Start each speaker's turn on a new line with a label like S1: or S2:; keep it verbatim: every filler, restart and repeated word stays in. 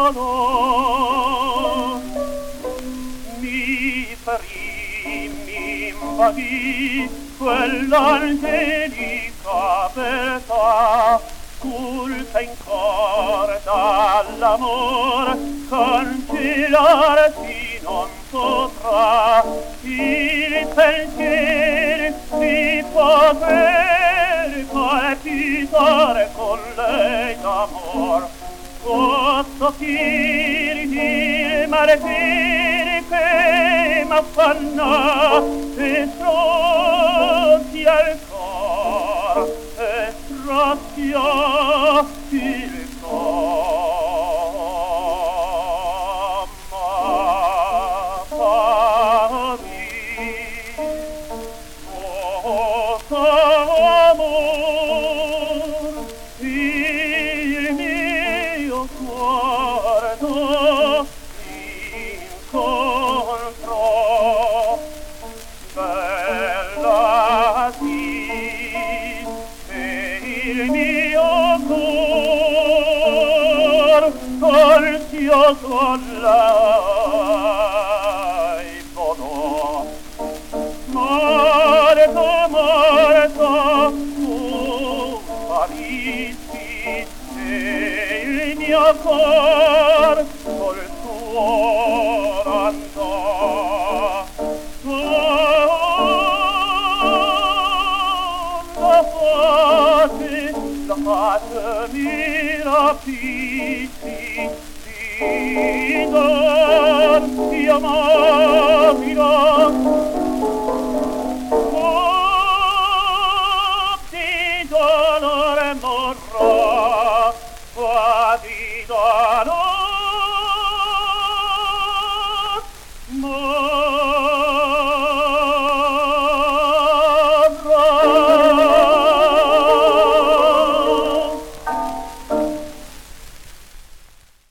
S1: dolor mi ferì, mi invadì quell'angelica beltà, culpa in cor dall'amor, cancellarsi non potrà il pensier di poter palpitare con lei d'amor. Posso dirti il martiri che m'affanna e stronzi al cor e strazia il cor. Ma Parigi, oh amor, il mio guardo incontrò, bella sì, e il mio cor col chioso lei volò. Morto, morto, tu paristi, e il mio cor col tuo andò. La pace, la pace mi rapiti, ti do, ti amabilo,